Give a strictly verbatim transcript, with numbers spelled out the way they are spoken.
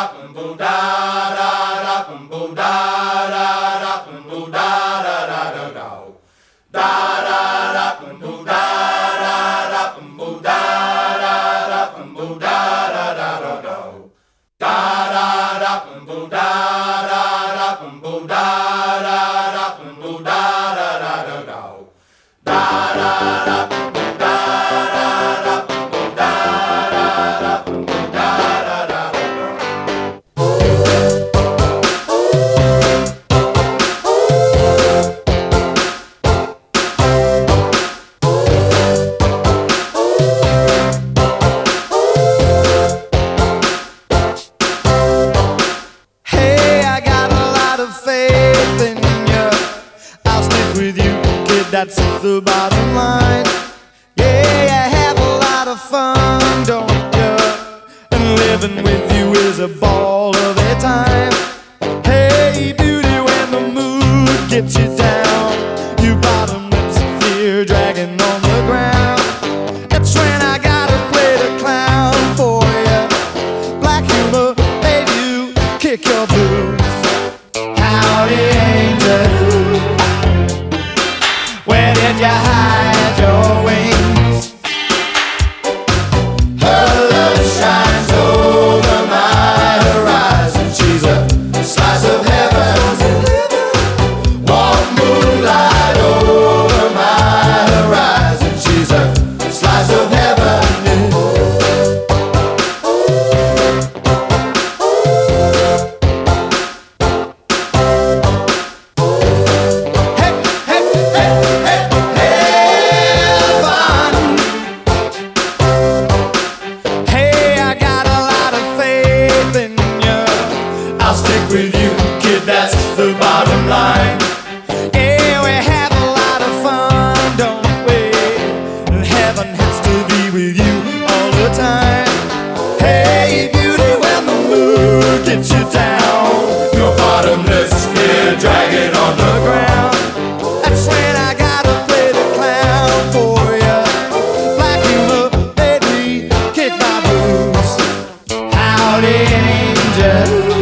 That's the bottom line. Yeah, you have a lot of fun, don't you? And living with you is a ball of a time. Hey, beauty, when the mood gets you down, you bottom lips here dragging on the ground. That's when I gotta play the clown for you. Black humor made you kick your blues. Howdy, angel. Where did you hide your wings? Her love shines over my horizon. She's a slice of heaven. Warm moonlight over my horizon. She's a slice of heaven. I'll stick with you, kid, that's the bottom line. Yeah, we have a lot of fun, don't we? And heaven has to be with you all the time. Hey, beauty, when the mood gets you down, your bottomless here dragging on the ground. That's when I gotta play the clown for you. Black humor made me kick my blues. Howdy, angel.